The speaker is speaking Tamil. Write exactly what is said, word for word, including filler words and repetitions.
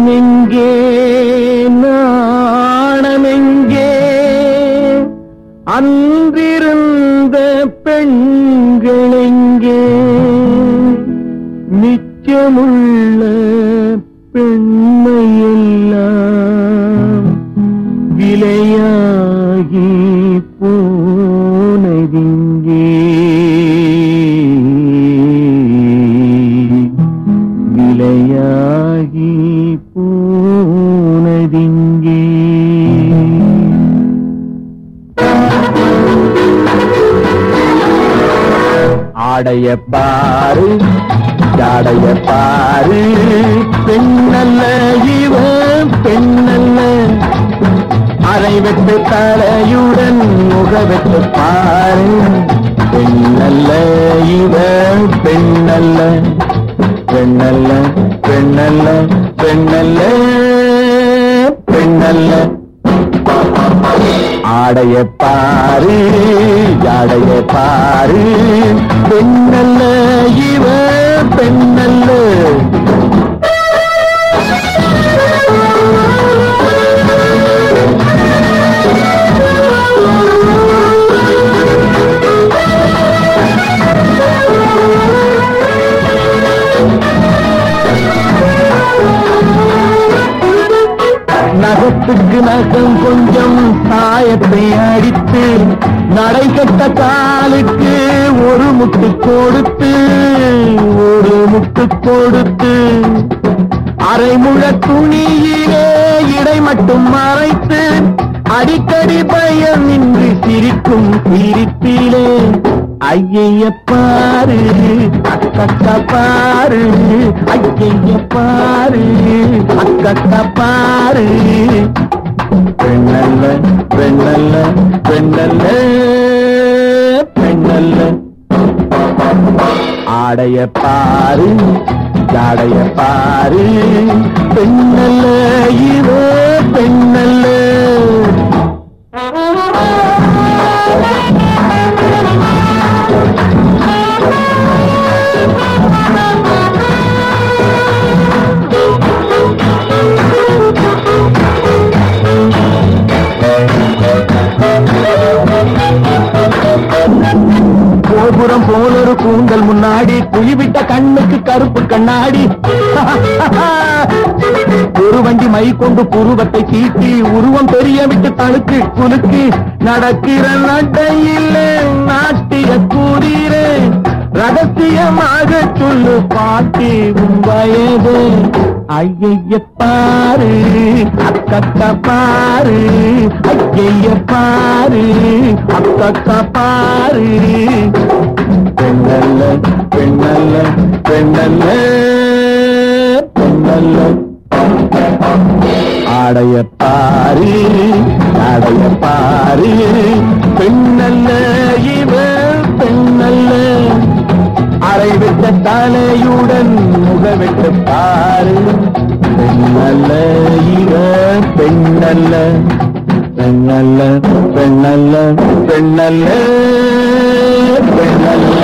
மானமெங்கே நாணமெங்கே அன்றிருந்த பெண்களெங்கே மிச்சமுள்ள பெண்மையெல்லாம் விலையாகி போனதிங்கே விலையாகி போனதிங்கே ஆடைய பாரு ஜாடைய பாரு பெண்ணல்ல இவன் பெண்ணல்ல அரை வெட்டு தலையுடன் முகவெட்டு பாரு பெண்ணல்ல இவன் பெண்ணல்ல பெண்ணல்ல பெண்ணல்ல பெண்ணல்ல பெண்ணல்ல ஆடைய பாரு ஜாடைய பாரு பெண்ணல்ல இவ பெண்ணல்ல நகத்துக்கு நகம் கொஞ்சம் சாயத்தை அடித்து நடை கட்ட காலுக்கு ஒரு முட்டு கொடுத்து ஒரு முட்டு கொடுத்து அரைமுழ துணியிலே இடை மட்டும் மறைத்து அடிக்கடி பயம் நின்று சிரிக்கும் சிரிப்பிலே ஐய பாரு அக்கக்க பாரு ஐய பாரு அக்கக்க பாரு பெண்ணல்ல பெண்ணல்ல பெண்ணல்ல பெண்ணல்ல ஆடைய பாரு ஜாடைய பாரு பெண்ணல்ல இவ பெண்ணல்ல கோபுரம் போலொரு கூந்தல் முன்னாடி குழிவிட்ட கண்ணுக்கு கருப்பு கண்ணாடி ஒரு வண்டி மை கொண்டு புருவத்தை தீட்டி உருவம் தெரிய விட்டு தழுக்கு குலுக்கு நடக்கிற நடையில் நாட்டிய கூறீரே ரகசியமாக சொல்லு பாட்டி உன் வயது ஐய பாரு அக்கக்க பாரு ஐய பாரு அக்கக்க பாரு பெண்ணல்ல பெண்ணல்ல பெண்ணல்ல பெண்ணல்ல ஆடைய பாரு ஆடைய பாரு பெண்ணல்ல இவ பெண்ணல்ல அரை விட்ட தலையுடன் முகவெட்டு பாரு பெண்ணல்ல இவ பெண்ணல்ல பெண்ணல்ல பெண்ணல்ல பெண்ணல்ல பெண்ணல்ல